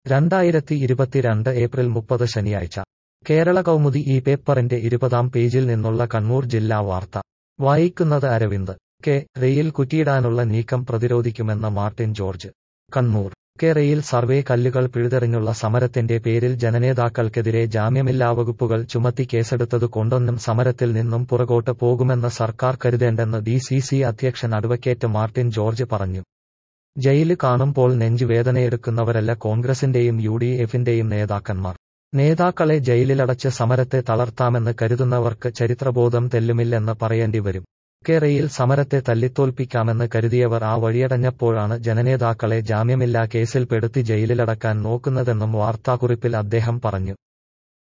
2022 April 30 ശനിയാഴ്ച കേരള കൗമുദി ഈ പേപ്പറിന്റെ 20-ാം പേജിൽ നിന്നുള്ള കണ്ണൂർ ജില്ലാ വാർത്ത വായിക്കുന്നത് അരവിന്ദ്. റെയിൽ കുറ്റിയിടാനുള്ള നീക്കം പ്രതിരോധിക്കുമെന്ന് Martin George. Kannur. Rail survey കല്ലുകൾ പിഴുതെറിഞ്ഞുള്ള സമരത്തിന്റെ പേരിൽ ജനനേതാക്കൾക്കെതിരെ ജാമ്യമില്ലാ വകുപ്പുകൾ ചുമത്തി കേസെടുത്തതു കൊണ്ടൊന്നും സമരത്തിൽ നിന്നും പുറകോട്ട് പോകുമെന്ന് സർക്കാർ കരുതേണ്ടെന്ന് DCC അധ്യക്ഷൻ അഡ്വക്കേറ്റ് മാർട്ടിൻ ജോർജ് പറഞ്ഞു. ജയില് കാണുമ്പോൾ നെഞ്ചുവേദനയെടുക്കുന്നവരല്ല കോൺഗ്രസിന്റെയും UDFന്റെയും നേതാക്കന്മാർ. നേതാക്കളെ ജയിലിലടച്ച് സമരത്തെ തളർത്താമെന്ന് കരുതുന്നവർക്ക് ചരിത്രബോധം തെല്ലുമില്ലെന്ന് പറയേണ്ടി വരും. റെയിൽ സമരത്തെ തല്ലിത്തോൽപ്പിക്കാമെന്ന് കരുതിയവർ ആ വഴിയടഞ്ഞപ്പോഴാണ് ജനനേതാക്കളെ ജാമ്യമില്ലാ കേസിൽ പെടുത്തി ജയിലിലടക്കാൻ നോക്കുന്നതെന്നും വാർത്താക്കുറിപ്പിൽ അദ്ദേഹം പറഞ്ഞു.